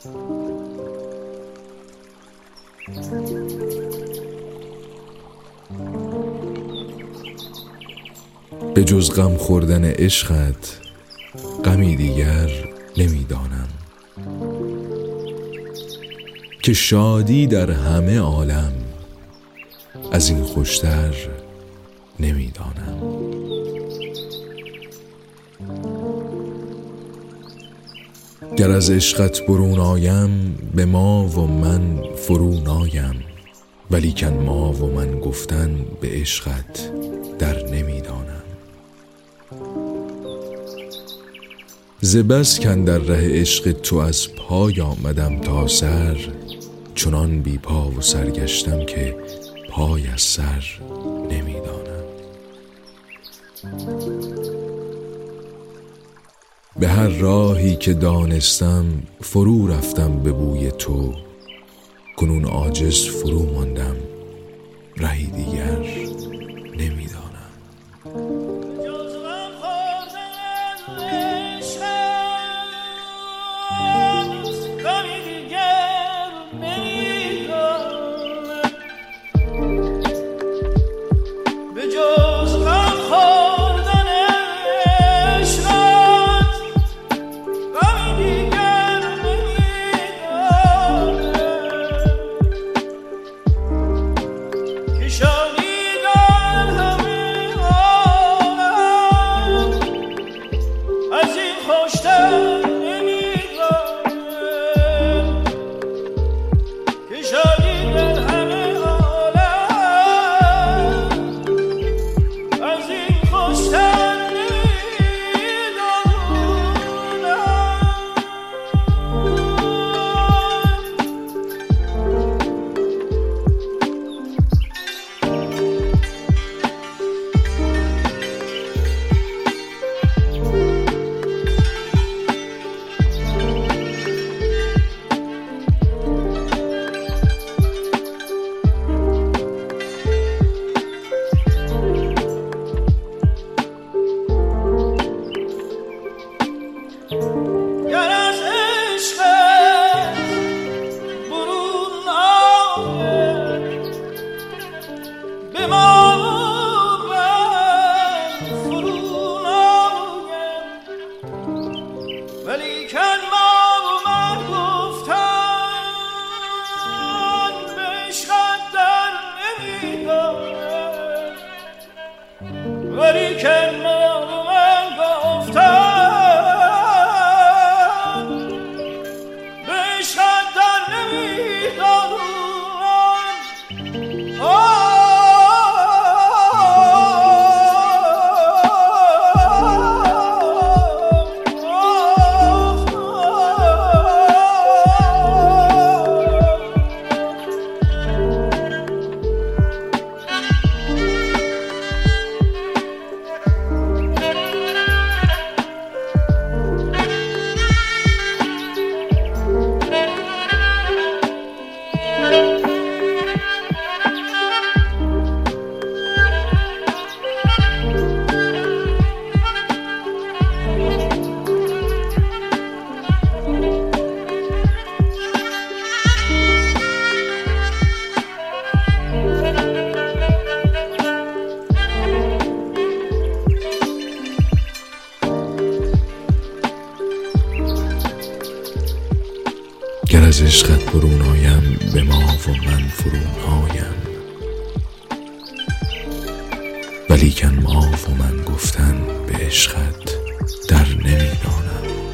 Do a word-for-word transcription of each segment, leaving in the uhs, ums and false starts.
به جز غم خوردن عشقت غمی دیگر نمیدانم، که شادی در همه عالم از این خوشتر نمیدانم. گر از عشقت برون آیم به ما و من فرو نایم، ولیکن ما و من گفتن به عشقت در نمیدانم. ز بس کاندر ره عشق تو از پای آمدم تا سر، چنان بی پا و سر گشتم که پای از سر نمیدانم. به هر راهی که دانستم فرو رفتم به بوی تو، کنون عاجز فرو ماندم رهی دیگر نمیدانم. گر از عشقت برون آیم به ما و من فرون آیم، ولیکن ما و من گفتن به عشقت در نمیدانم.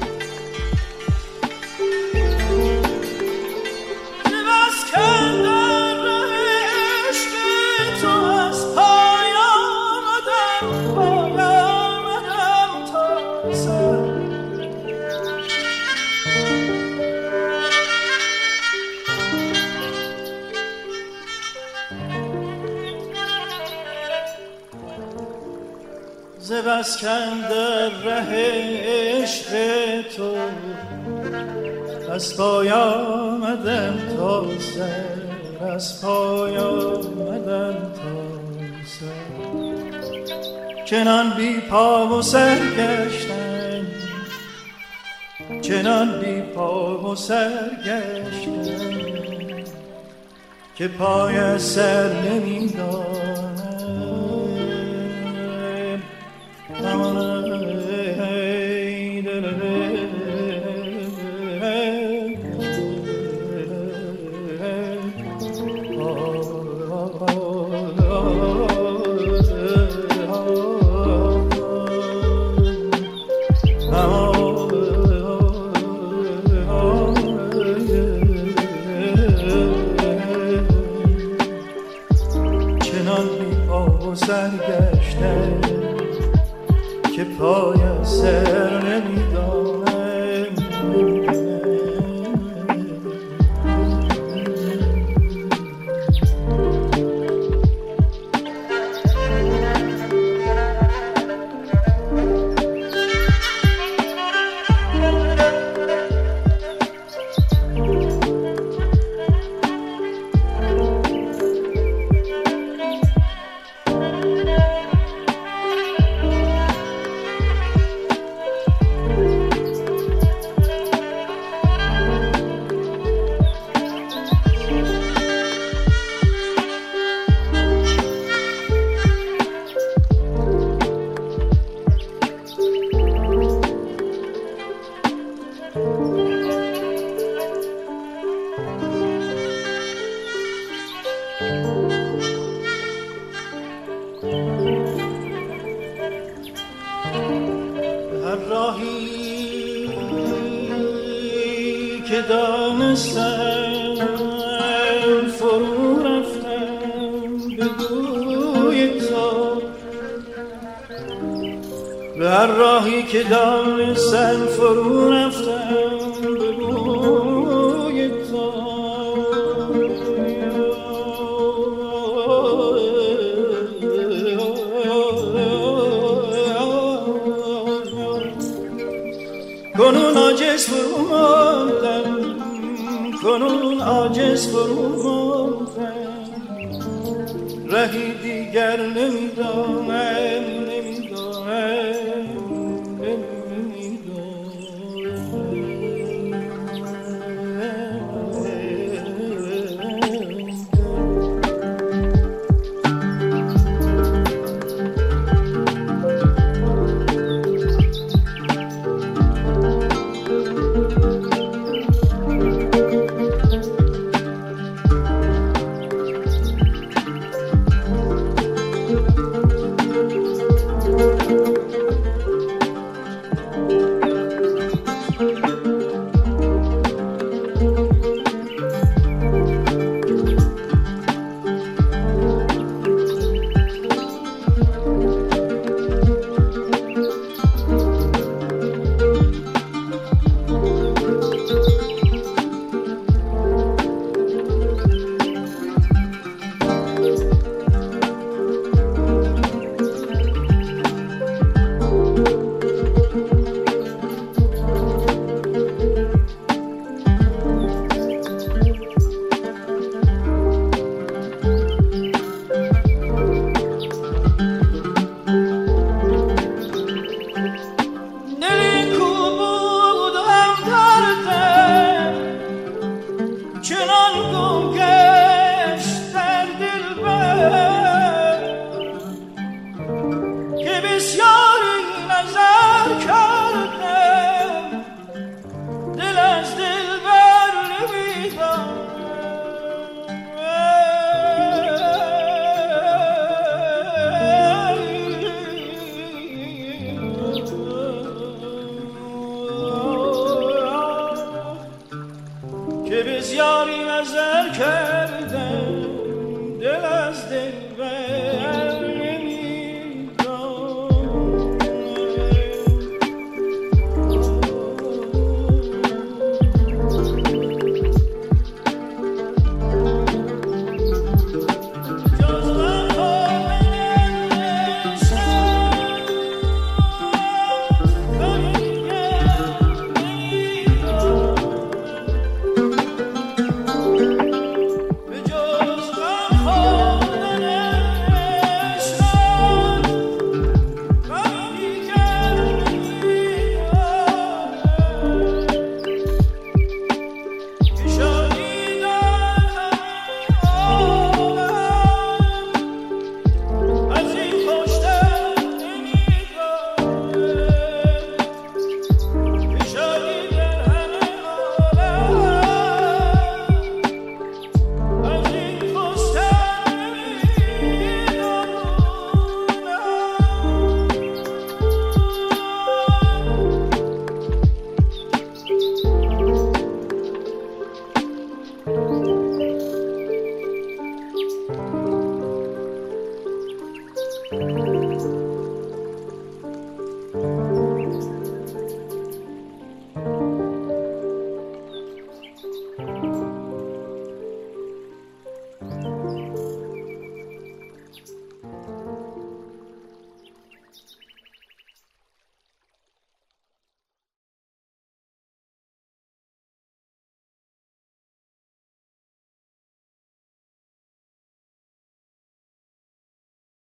ز بس کاندر ره عشق تو از پای آمدم تا سر، از پای آمدم تا سر، چنان بی پا و سر گشتم چنان بی پا و سر گشتم که پای از سر نمیدانم. سرگشته که پای سر نمیدانم. که دانستم فرو رفتم به بوی تو، به هر راهی که دانستم فرو رفتم به بوی تو. کنون عاجز فرو ماندم، کنون عاجز فرو ماندم، رهی دیگر نمیدانم، نمیدانم، که بسیاری نظر کردم